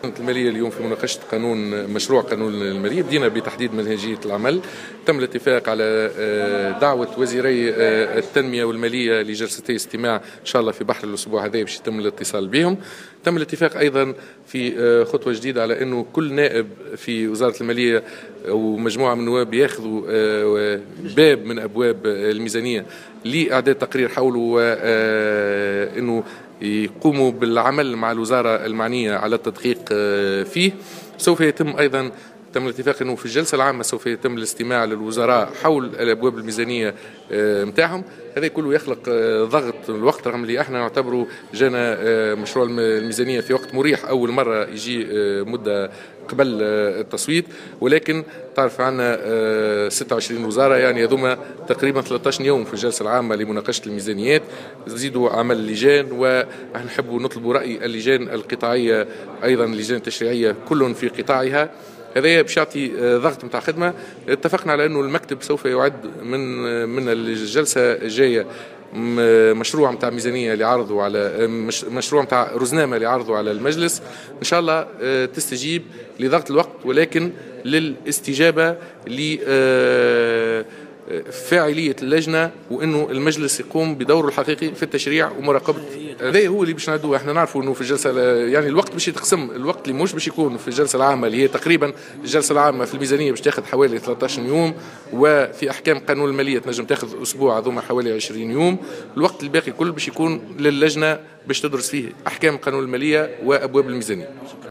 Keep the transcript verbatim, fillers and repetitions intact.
المالية اليوم في مناقشة قانون مشروع قانون المالية. بدينا بتحديد منهجية العمل. تم الاتفاق على دعوة وزيري التنمية والمالية لجلستي استماع إن شاء الله في بحر الأسبوع هذا باش يتم الاتصال بهم. تم الاتفاق أيضا في خطوة جديدة على أنه كل نائب في وزارة المالية ومجموعة من النواب ياخذوا باب من أبواب الميزانية لإعداد تقرير حوله وأنه يقوموا بالعمل مع الوزارة المعنية على التدقيق فيه. سوف يتم أيضا تم الاتفاق أنه في الجلسة العامة سوف يتم الاستماع للوزراء حول الأبواب الميزانية متاعهم. هذا كله يخلق ضغط الوقت، رغم اللي احنا نعتبره جانا مشروع الميزانية في وقت مريح، أول مرة يجي مدة قبل التصويت، ولكن تعرف عنا ستة وعشرين وزارة، يعني يذوما تقريبا ثلاثة عشر يوم في الجلسة العامة لمناقشة الميزانيات. زيدوا عمل اللجان، ونحن نحب نطلب رأي اللجان القطاعية أيضا اللجان التشريعية كل في قطاعها. هذا باش يعطي ضغط نتاع خدمه. اتفقنا على انه المكتب سوف يعد من من الجلسه الجايه مشروع نتاع ميزانيه لعرضه على مشروع نتاع رزنامه لعرضه على المجلس، ان شاء الله تستجيب لضغط الوقت، ولكن للاستجابه ل فاعلية اللجنة، وانه المجلس يقوم بدوره الحقيقي في التشريع ومراقبة. هذا هو اللي باش نعدوه. احنا نعرفوا انه في الجلسة يعني الوقت باش يتقسم، الوقت اللي مش باش يكون في الجلسة العامة اللي هي تقريبا الجلسة العامة في الميزانية باش تاخذ حوالي ثلاثة عشر يوم، وفي احكام قانون المالية تنجم تاخذ اسبوع، هذوما حوالي عشرين يوم. الوقت الباقي كل باش يكون للجنة باش تدرس فيه احكام قانون المالية وابواب الميزانية.